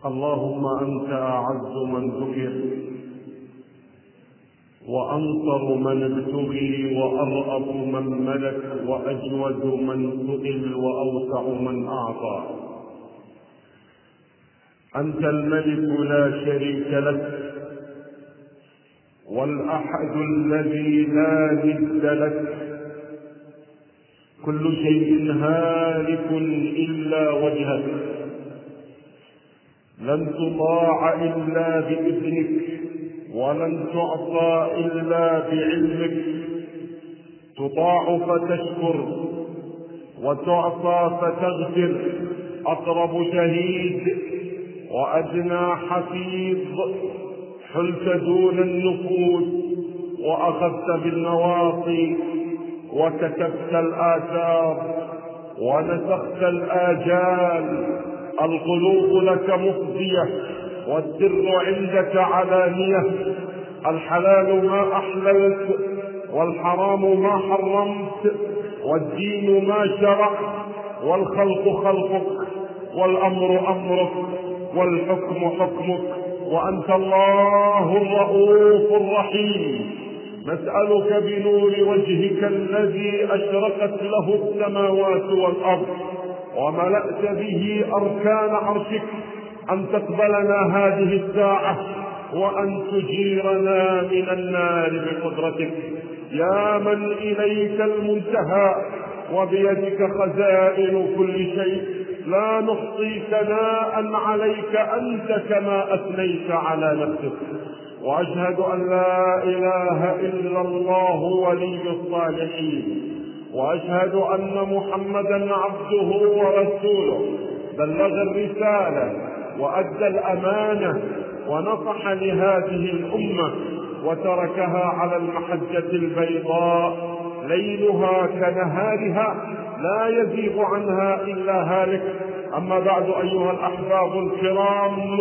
اللهم أنت أعز من ذكر وأنصر من ابتغي وأرأف من ملك وأجود من سئل وأوسع من أعطى. أنت الملك لا شريك لك والأحد الذي لا ند لك. كل شيء هالك إلا وجهك، لن تطاع إلا بإذنك ولن تعصى إلا بعلمك. تطاع فتشكر وتعصى فتغفر. أقرب شهيد وأدنى حفيظ، حلت دون النفوس وأخذت بالنواصي وكتبت الآثار ونسخت الآجال. القلوب لك مفضية والسر عندك علانية. الحلال ما أحللت والحرام ما حرمت، والدين ما شرعت، والخلق خلقك، والأمر أمرك، والحكم حكمك، وأنت الله الرؤوف الرحيم. نسألك بنور وجهك الذي أشرقت له السماوات والأرض وملأت به أركان عرشك أن تقبلنا هذه الساعة وأن تجيرنا من النار بقدرتك. يا من إليك المنتهى وبيدك خزائن كل شيء، لا نحصي ثناء عليك أنت كما أثنيت على نفسك. وأشهد أن لا إله إلا الله ولي الصالحين، وأشهد أن محمدا عبده ورسوله، بلغ الرسالة وأدى الأمانة ونصح لهذه الأمة وتركها على المحجة البيضاء ليلها كنهارها لا يزيغ عنها إلا هالك. أما بعد أيها الأحباب الكرام،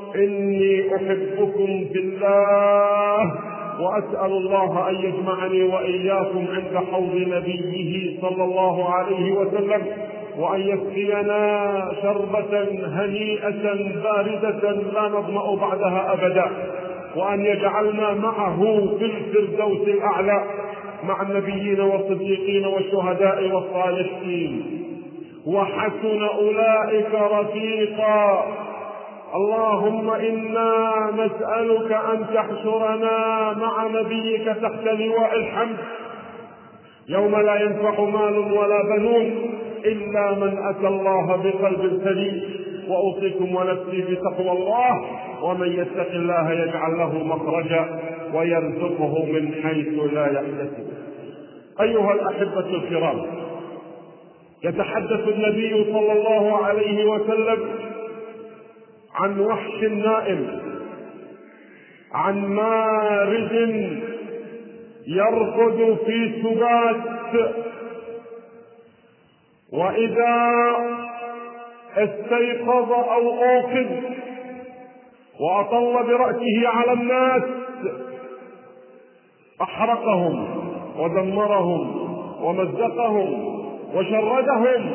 إني أحبكم في الله وأسأل الله أن يجمعني وإياكم عند حوض نبيه صلى الله عليه وسلم، وأن يسقينا شربة هنيئة باردة لا نظمأ بعدها أبدا، وأن يجعلنا معه في الفردوس الأعلى مع النبيين والصديقين والشهداء والصالحين، وحسن أولئك رفيقا. اللهم إنا نسألك أن تحشرنا مع نبيك تحت لواء الحمد يوم لا ينفع مال ولا بنون إلا من أتى الله بقلب سليم. وأوصيكم ونفسي بتقوى الله، ومن يتق الله يجعل له مخرجا ويرزقه من حيث لا يحتسب. أيها الأحبة الكرام، يتحدث النبي صلى الله عليه وسلم عن وحش نائم، عن مارد يرقد في سبات، وإذا استيقظ أو أوقظ وأطل برأسه على الناس أحرقهم ودمرهم ومزقهم وشردهم.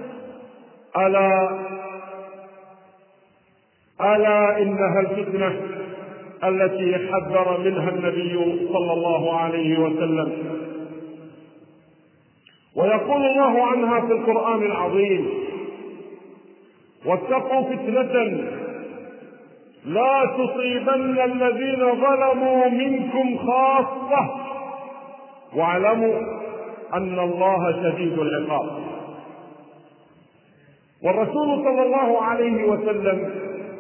ألا إنها الفتنة التي حذر منها النبي صلى الله عليه وسلم. ويقول الله عنها في القرآن العظيم: واتقوا فتنة لا تصيبن الذين ظلموا منكم خاصة واعلموا أن الله شديد العقاب. والرسول صلى الله عليه وسلم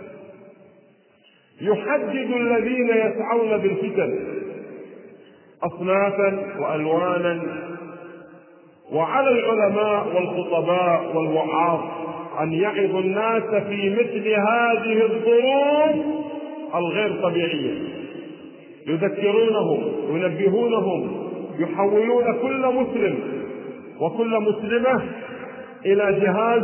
يحدد الذين يسعون بالفتن أصنافا وألوانا، وعلى العلماء والخطباء والوعاظ أن يعظوا الناس في مثل هذه الظروف الغير طبيعية، يذكرونهم وينبهونهم، يحولون كل مسلم وكل مسلمة إلى جهاز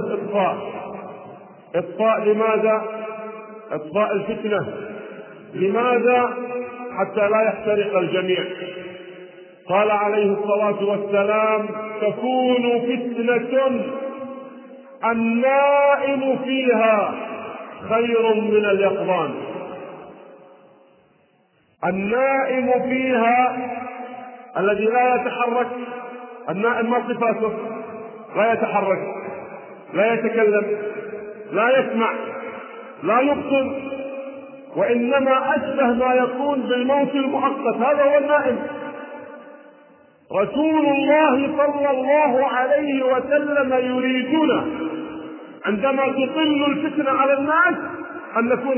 إطفاء. لماذا؟ إطفاء الفتنة. لماذا؟ حتى لا يحترق الجميع. قال عليه الصلاة والسلام: تكون فتنة النائم فيها خير من اليقظان. النائم فيها الذي لا يتحرك، النائم ما صفاته؟ لا يتحرك، لا يتكلم، لا يسمع، لا يبصر، وإنما أشبه ما يكون بالموت المؤقت. هذا هو النائم. رسول الله صلى الله عليه وسلم يريدنا عندما تطل الفتنة على الناس أن نكون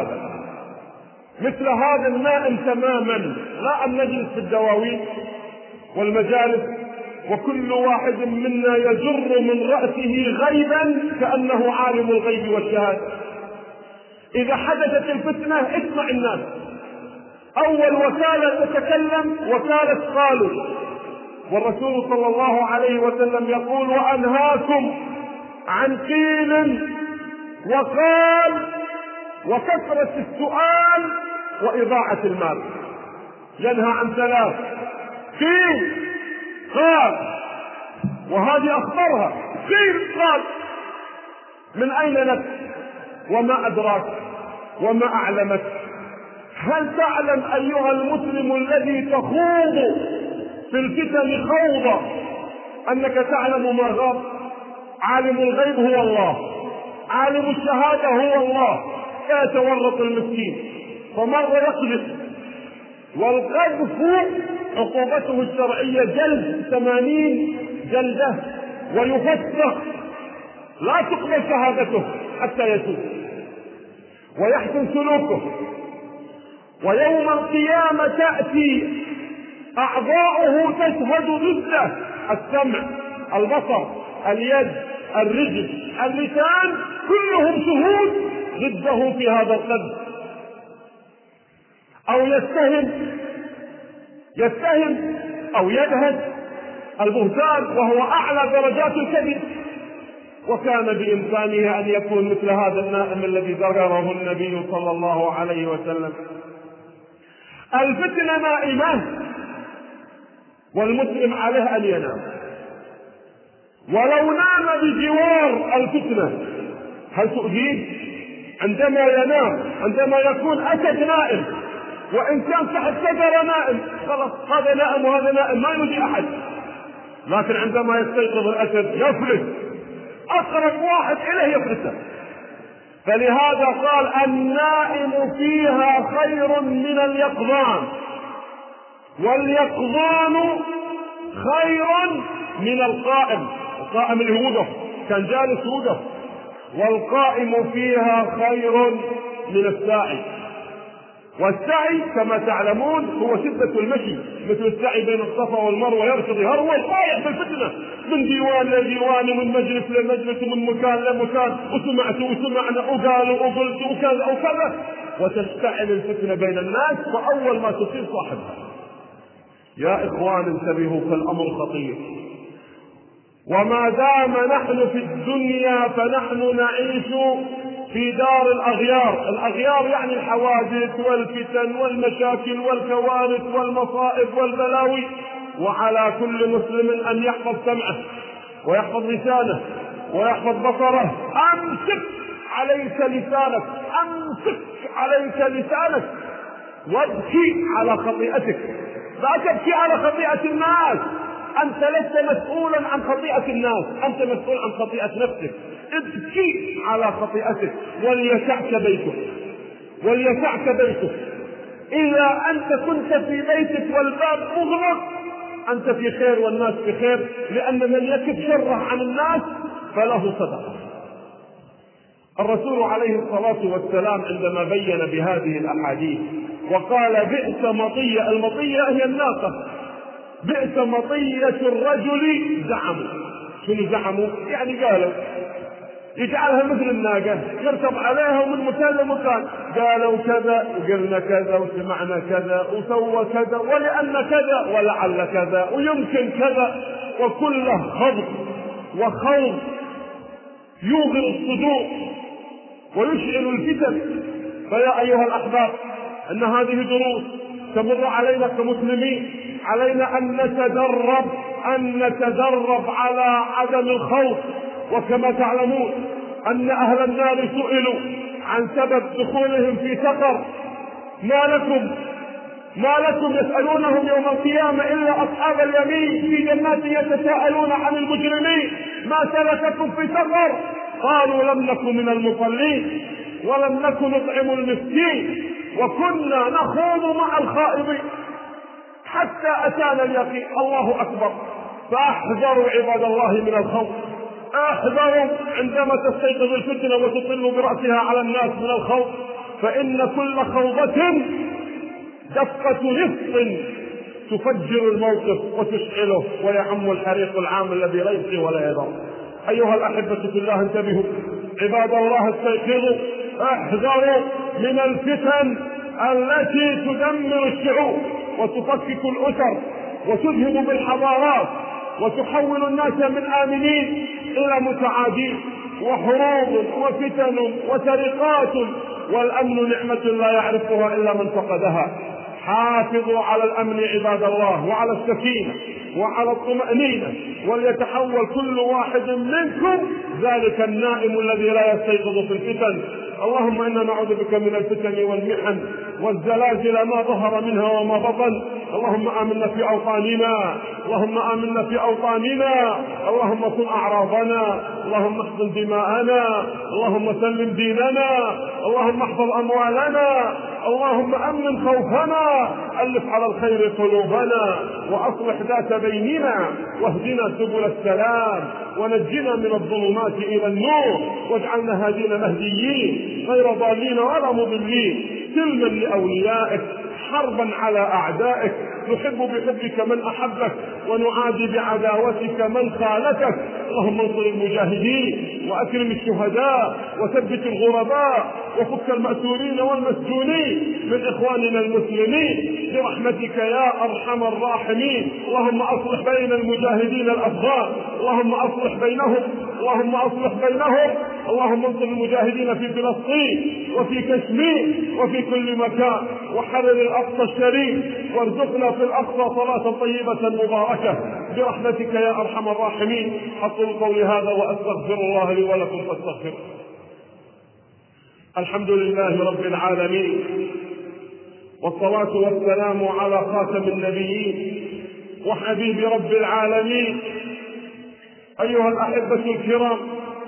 مثل هذا النائم تماما، لا أن نجلس في الدواوين والمجالس وكل واحد منا يجر من رأسه غيبا كأنه عالم الغيب والشهادة. إذا حدثت الفتنة اسمع الناس. أول وكالة تتكلم وكالة قالوا، والرسول صلى الله عليه وسلم يقول: وأنهاكم عن قيل وقال وكثرة السؤال وإضاعة المال. ينهى عن ثلاث: قيل، قال، وهذه أخبرها. قيل، قال، من أين لك؟ وما أدراك؟ وما أعلمك؟ هل تعلم أيها المسلم الذي تخوض في الفتن خوضة أنك تعلم ما غاب؟ عالم الغيب هو الله، عالم الشهادة هو الله. لا يتورط المسكين فمر يقذف. والقذف عقوبته الشرعية جلد 80 جلدة ويفسخ، لا تقبل شهادته حتى يتوب ويحسن سلوكه. ويوم القيامة تأتي أعضاؤه تشهد ضده: السمع، البصر، اليد، الرجل، اللسان، كلهم شهود ضده في هذا القذف. أو يتهم أو يدهن، البهتان وهو أعلى درجات الكذب. وكان بإمكانه أن يكون مثل هذا النائم الذي ذكره النبي صلى الله عليه وسلم. الفتنة نائمة والمسلم عليه أن ينام. ولو نام بجوار الفتنة هل تؤذيه؟ عندما ينام، عندما يكون أسد نائم، وإن كان تحت شجرة نائم، خلاص هذا نائم وهذا نائم، ما يؤذي أحد. لكن عندما يستيقظ الأسد يفلت، أقرب واحد إليه يفلته. فلهذا قال: النائم فيها خير من اليقظان، واليقظان خير من القائم. القائم اللي هو وقف، كان جالس وقف. والقائم فيها خير من الساعي. والسعي كما تعلمون هو شدة المشي، مثل السعي بين الصفا والمروة، يركض يهرول رايح في الفتنة من ديوان لديوان ومن مجلس لمجلس ومن مكان لمكان، وسمعت وسمعنا وقالوا وقلت وكذا وكذا، وتشتعل الفتنة بين الناس، فأول ما تصير صاحبها. يا إخوان انتبهوا، فالأمر خطير. وما دام نحن في الدنيا فنحن نعيش في دار الأغيار. الأغيار يعني الحوادث والفتن والمشاكل والكوارث والمصائب والبلاوي. وعلى كل مسلم أن يحفظ سمعه ويحفظ لسانه ويحفظ بصره. أمسك عليك لسانك، أمسك عليك لسانك، وابكي على خطيئتك. لا تبكي على خطيئة الناس، أنت لست مسؤولا عن خطيئة الناس، أنت مسؤول عن خطيئة نفسك. ابكي على خطيئتك وليسعك بيتك، وليسعك بيتك. إذا أنت كنت في بيتك والباب مغلق أنت في خير والناس في خير، لأن من يكف شره عن الناس فله صدقة. الرسول عليه الصلاة والسلام عندما بين بهذه الأحاديث وقال: بئس مطية، المطية هي الناقة، بئس مطية الرجل زعموا. شنو زعموا؟ يعني قالوا يجعلها مثل الناقة يركب عليها ومن مكان لمكان، قالوا كذا وقلنا كذا وسمعنا كذا وسوى كذا ولأن كذا ولعل كذا ويمكن كذا، وكله خض وخوض يوغل الصدور ويشعل الفتن. فيا أيها الأحباب، أن هذه دروس تمر علينا كمسلمين، علينا أن نتدرب على عدم الخوف. وكما تعلمون أن أهل النار سئلوا عن سبب دخولهم في سقر: ما لكم يسألونهم يوم القيامة إلا أصحاب اليمين في جنات يتساءلون عن المجرمين ما سلككم في سقر؟ قالوا لم نكن من المصلين ولم نكن نطعم المسكين وكنا نخوض مع الخائضين حتى أتانا اليقين. الله أكبر. فاحذروا عباد الله من الخوض، احذروا عندما تستيقظ الفتنة وتطل برأسها على الناس من الخوض، فإن كل خوضة دفقة نفط تفجر الموقف وتشعله ويعم الحريق العام الذي لا يبقي ولا يذر. أيها الأحبة في الله انتبهوا، عباد الله استيقظوا، احذروا من الفتن التي تدمر الشعوب وتفكك الأسر وتذهب بالحضارات وتحول الناس من آمنين إلى متعادين، وحروب وفتن وسرقات، والأمن نعمة لا يعرفها إلا من فقدها. حافظوا على الأمن عباد الله، وعلى السكينة وعلى الطمأنينة، وليتحول كل واحد منكم ذلك النائم الذي لا يستيقظ في الفتن. اللهم إنا نعوذ بك من الفتن والمحن والزلازل ما ظهر منها وما بطن. اللهم آمنا في أوطاننا، اللهم آمنا في أوطاننا، اللهم صن أعراضنا، اللهم احفظ دماءنا، اللهم سلم ديننا، اللهم احفظ أموالنا، اللهم أمن خوفنا، ألف على الخير قلوبنا، وأصلح ذات بيننا، واهدنا سبل السلام، ونجنا من الظلمات إلى النور، واجعلنا هادين مهديين غير ضالين ولا مضلين، سلما لأوليائك، حربا على أعدائك، نحب بحبك من أحبك ونعادي بعداوتك من خالفك. اللهم انصر المجاهدين وأكرم الشهداء وثبت الغرباء وفك المأسورين والمسجونين من إخواننا المسلمين برحمتك يا أرحم الراحمين. اللهم أصلح بين المجاهدين الأفغان، اللهم أصلح بينهم، اللهم أصلح بينهم، اللهم انصر المجاهدين في فلسطين وفي كشمير وفي كل مكان، وحرر الأقصى الشريف، وارزقنا في الأقصى صلاة طيبة مباركة برحمتك يا أرحم الراحمين. أقول قولي هذا وأستغفر الله لي ولكم فاستغفروا. الحمد لله رب العالمين، والصلاة والسلام على خاتم النبيين وحبيب رب العالمين. أيها الأحبة الكرام،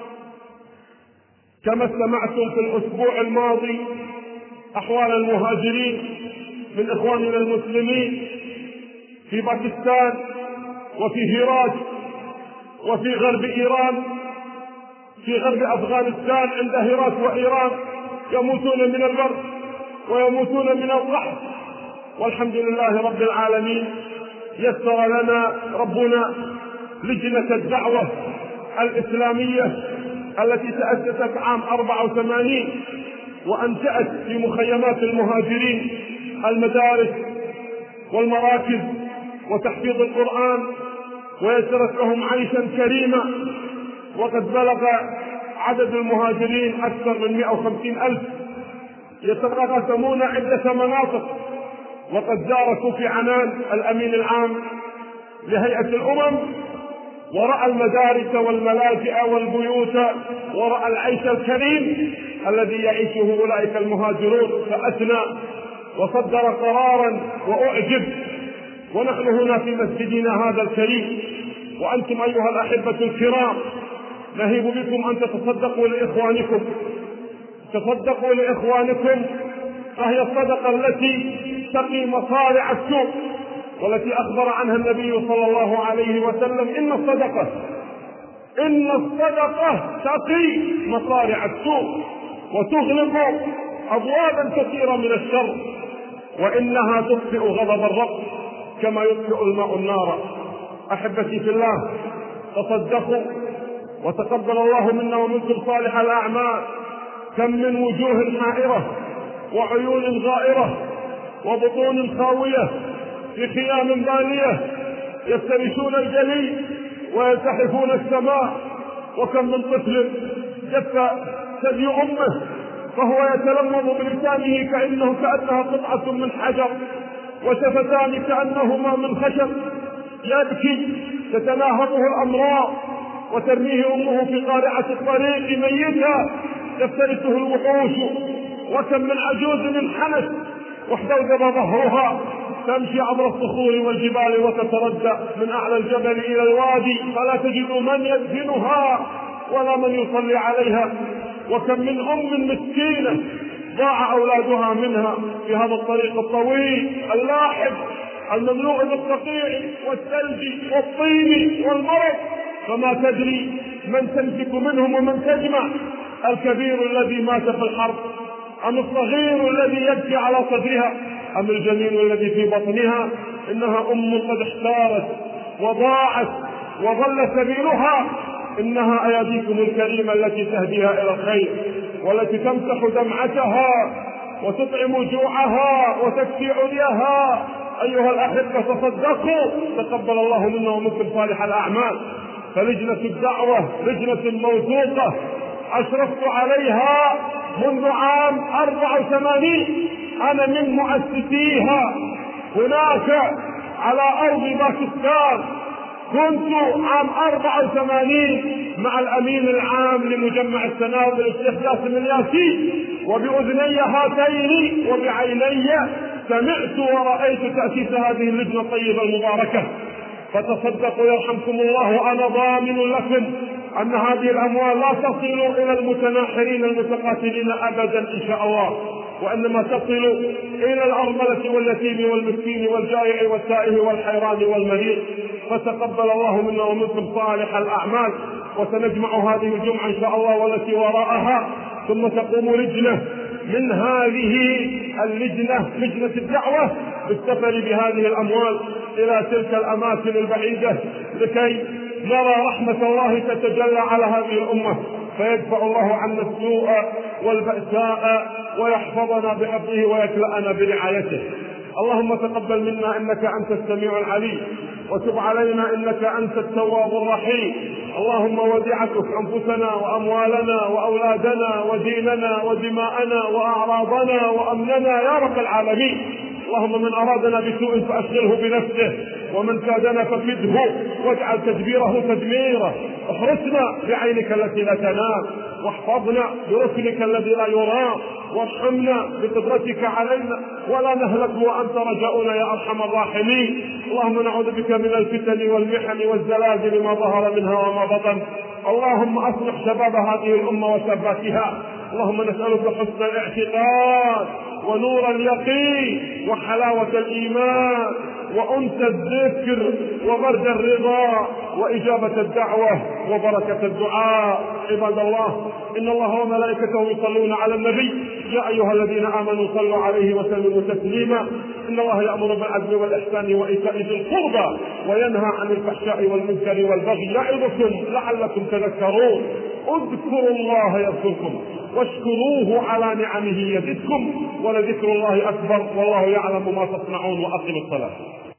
كما استمعتم في الأسبوع الماضي أحوال المهاجرين من إخواننا المسلمين في باكستان وفي هرات وفي غرب إيران، في غرب أفغانستان عند هرات وإيران، يموتون من البرد ويموتون من القحط، والحمد لله رب العالمين يسر لنا ربنا لجنة الدعوة الإسلامية التي تأسست عام 84 وأنشأت في مخيمات المهاجرين المدارس والمراكز وتحفيظ القرآن، ويسرت لهم عيشا كريما. وقد بلغ عدد المهاجرين أكثر من 150,000 يتقاسمون عدة مناطق. وقد زار كوفي عنان الأمين العام لهيئة الأمم ورأى المدارس والملاجئ والبيوت، ورأى العيش الكريم الذي يعيشه أولئك المهاجرون، فأثنى وصدر قرارا وأعجب. ونحن هنا في مسجدنا هذا الكريم، وأنتم أيها الأحبة الكرام نهيب بكم أن تتصدقوا لإخوانكم، تصدقوا لإخوانكم، فهي الصدقة التي تقي مصارع السوء، والتي أخبر عنها النبي صلى الله عليه وسلم: إن الصدقة تقي مصارع السوء وتغلق أبوابا كثيرة من الشر، وإنها تطفئ غضب الرب كما يطفئ الماء النار. أحبتي في الله، تصدقوا وتقبل الله منا ومنكم صالح الأعمال. كم من وجوه حائرة وعيون غائرة وبطون خاوية في خيام بالية يفترشون الجليد ويلتحفون السماء، وكم من طفل جف ثدي أمه فهو يتلمض بلسانه كأنها قطعة من حجر، وشفتان كأنهما من خشب، يبكي تتناهبه الأمراض وترميه أمه في قارعة الطريق ميتا تفترسه الوحوش. وكم من عجوز انحنت واحتوجب ظهرها تمشي عبر الصخور والجبال وتتردى من أعلى الجبل إلى الوادي فلا تجد من يدفنها ولا من يصلي عليها. وكم من أم مسكينة ضاع أولادها منها في هذا الطريق الطويل اللاحب المملوء بالصقيع والثلج والطين والمرض، فما تدري من تمسك منهم ومن تجمع، الكبير الذي مات في الحرب أم الصغير الذي يبكي على صدرها أم الجنين الذي في بطنها. إنها أم قد احتارت وضاعت وضل سبيلها. إنها أيديكم الكريمة التي تهديها إلى الخير والتي تمسح دمعتها وتطعم جوعها وتكفي عليها. أيها الأحبة تصدقوا، تقبل الله منا ومنكم صالح الأعمال. فلجنة الدعوة لجنة موثوقة أشرفت عليها منذ عام 84، أنا من مؤسسيها. هناك على أرض باكستان كنت عام 84 مع الأمين العام لمجمع التناول الشيخ ياسم الياسي، وبأذني هاتين وبعيني سمعت ورأيت تأسيس هذه اللجنة الطيبة المباركة. فتصدقوا يرحمكم الله، وأنا ضامن لكم أن هذه الأموال لا تصل إلى المتناحرين المتقاتلين أبدا إن شاء الله، وإنما تصل إلى الأرملة واليتيم والمسكين والجائع والتائه والحيران والمريض. فتقبل الله منا ومنكم صالح الأعمال. وسنجمع هذه الجمعة إن شاء الله والتي وراءها، ثم تقوم لجنة من هذه اللجنة، لجنة الدعوة، بالسفر بهذه الأموال إلى تلك الأماكن البعيدة لكي نرى رحمة الله تتجلى على هذه الأمة، فيدفع الله عنا السوء والبأساء ويحفظنا بحفظه ويكلأنا برعايته. اللهم تقبل منا إنك أنت السميع العليم، وتب علينا إنك أنت التواب الرحيم. اللهم وديعتك أنفسنا وأموالنا وأولادنا وديننا ودماءنا وأعراضنا وأمننا يا رب العالمين. اللهم من أرادنا بسوء فأشغله بنفسه، ومن كادنا فكده واجعل تدبيره تدميره. احرسنا بعينك التي لا تنام، واحفظنا بركنك الذي لا يرام، وارحمنا بقدرتك علينا ولا نهلك وأنت رجاؤنا يا أرحم الراحمين. اللهم نعوذ بك من الفتن والمحن والزلازل ما ظهر منها وما بطن. اللهم أصلح شباب هذه الأمة وشاباتها. اللهم نسألك حسن الاعتقاد ونور اليقين وحلاوة الإيمان وأنس الذكر وبرد الرضا وإجابة الدعوة وبركة الدعاء. عباد الله، إن الله وملائكته يصلون على النبي، يا أيها الذين آمنوا صلوا عليه وسلموا تسليما. إن الله يأمر بالعدل والإحسان وإيتاء ذي القربى وينهى عن الفحشاء والمنكر والبغي يعظكم لعلكم تذكرون. اذكروا الله يذكركم واشكروه على نعمه يزدكم ولذكر الله أكبر والله يعلم ما تصنعون. وأقم الصلاة.